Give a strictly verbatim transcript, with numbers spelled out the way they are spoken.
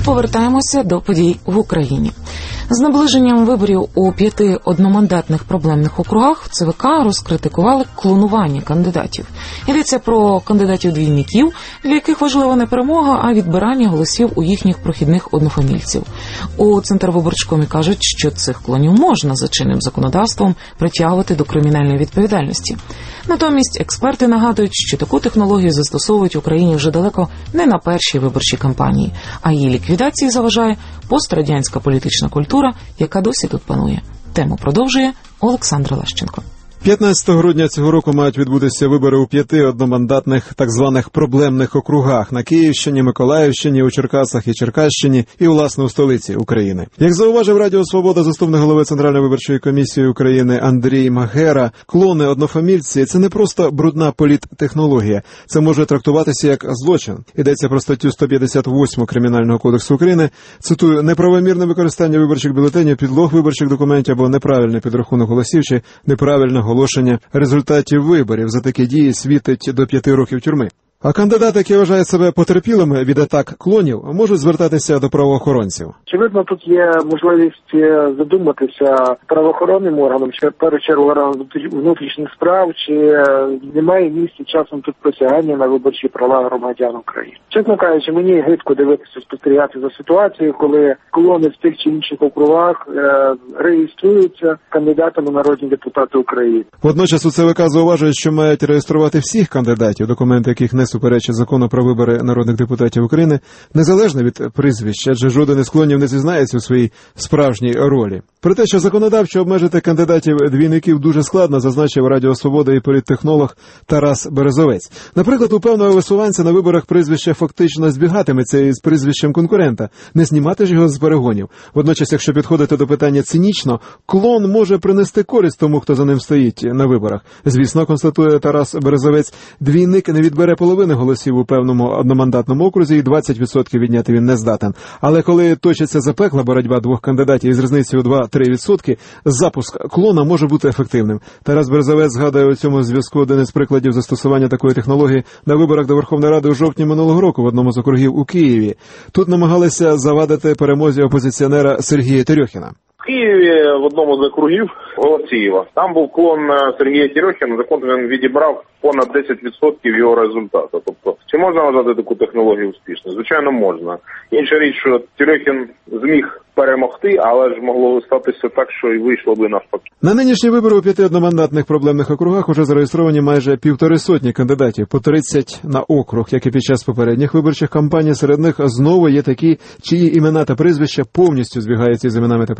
повертаємося до подій в Україні. З наближенням виборів у п'яти одномандатних проблемних округах ЦВК розкритикували клонування кандидатів. Йдеться про кандидатів-двійників, для яких важлива не перемога, а відбирання голосів у їхніх прохідних однофамільців. У Центрвиборчкомі кажуть, що цих клонів можна за чинним законодавством притягувати до кримінальної відповідальності. Натомість експерти нагадують, що таку технологію застосовують в Україні вже далеко не на першій виборчій кампанії, а її ліквідації заважає пострадянська політична культура, яка досі тут панує. Тему продовжує Олександр Лещенко. п'ятнадцятого грудня цього року мають відбутися вибори у п'яти одномандатних так званих проблемних округах на Київщині, Миколаївщині, у Черкасах і Черкащині і, власне, у столиці України. Як зауважив Радіо Свобода заступник голови Центральної виборчої комісії України Андрій Магера, клони однофамільці – це не просто брудна політтехнологія. Це може трактуватися як злочин. Йдеться про статтю сто п'ятдесят восьму Кримінального кодексу України. Цитую: неправомірне використання виборчих бюлетенів, підлог виборчих документів або неправильний підрахунок голосів чи неправильне оголошення результатів виборів. За такі дії світить до п'яти років тюрми. А кандидати, які вважають себе потерпілими від атак клонів, можуть звертатися до правоохоронців. Очевидно, тут є можливість задуматися правоохоронним органам, чи в першу чергу органам внутрішніх справ, чи немає місця часом тут присягання на виборчі права громадян України. Чесно кажучи, мені гидко дивитися, спостерігати за ситуацією, коли клони в тих чи інших округах е, реєструються кандидатами народні депутати України. Водночас у ЦВК зауважують, що мають реєструвати всіх кандидатів, документи яких не суперечить закону про вибори народних депутатів України, незалежно від прізвища, адже жоден із клонів не зізнається у своїй справжній ролі. Про те, що законодавчо обмежити кандидатів-двійників дуже складно, зазначив Радіо Свобода і політтехнолог Тарас Березовець. Наприклад, у певного висуванця на виборах прізвище фактично збігатиметься із прізвищем конкурента. Не знімати ж його з перегонів. Водночас, якщо підходити до питання цинічно, клон може принести користь тому, хто за ним стоїть на виборах. Звісно, констатує Тарас Березовець, двійник не відбере половини голосів у певному одномандатному окрузі і двадцять відсотків відняти він не здатен. Але коли точиться запекла боротьба двох кандидатів із різницею два-три відсотки, запуск клона може бути ефективним. Тарас Березовець згадує у цьому зв'язку один із прикладів застосування такої технології на виборах до Верховної Ради у жовтні минулого року в одному з округів у Києві. Тут намагалися завадити перемозі опозиціонера Сергія Терьохіна. В Києві в одному з округів Голосіїва. Там був клон Сергія Терьохіна, за котрим він відібрав понад десять відсотків його результату. Тобто, чи можна вважати таку технологію успішною? Звичайно, можна. Інша річ, що Терьохін зміг перемогти, але ж могло статися так, що і вийшло би навпаки. На нинішні вибори у п'яти одномандатних проблемних округах уже зареєстровані майже півтори сотні кандидатів, по тридцять на округ, як і під час попередніх виборчих кампаній. Серед них знову є такі, чиї імена та прізвища повністю збігаються з іменами та